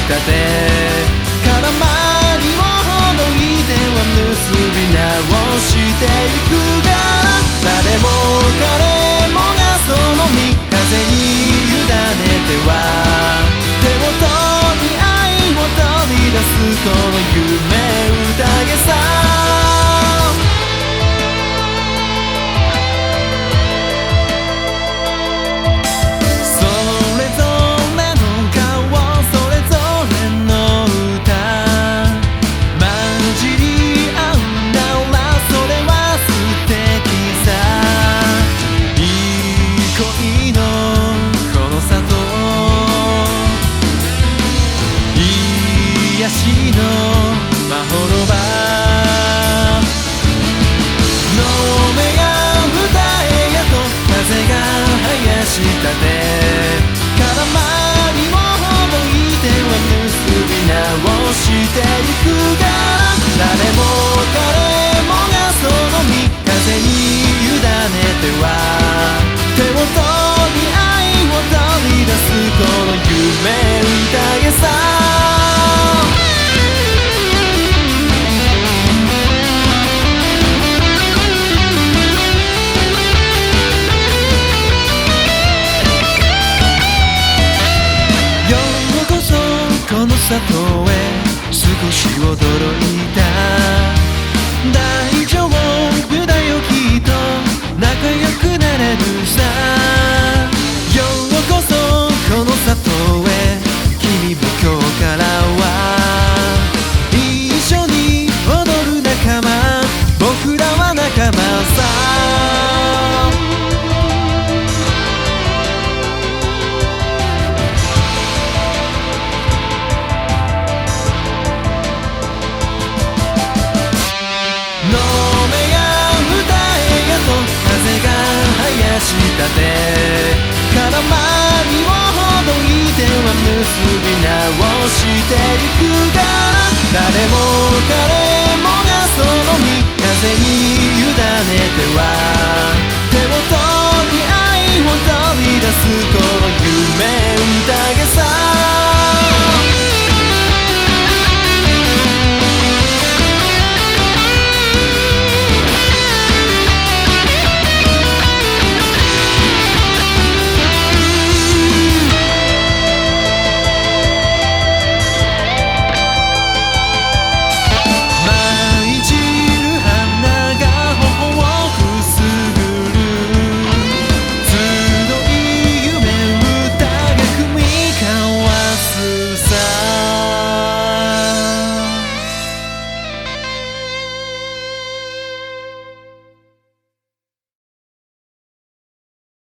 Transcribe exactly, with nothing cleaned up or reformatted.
たて空回りをほどいては結び直していくが誰も彼もがその三風に委ねては手元に愛を取り出すこの夢宴さ癒しのまほろば飲めや歌えやと風が生やしたて空回りをほどいては結び直していくが誰も彼もがその三風に委ねては手元に愛を取り出すこの夢宴さこの里へ少し驚いた大丈夫だよきっと仲良くなれるさようこそこの里へ君も今日からは一緒に踊る仲間僕らは仲間さしたて空回りをほどいては結び直していくが誰も彼もがその三風に委ねては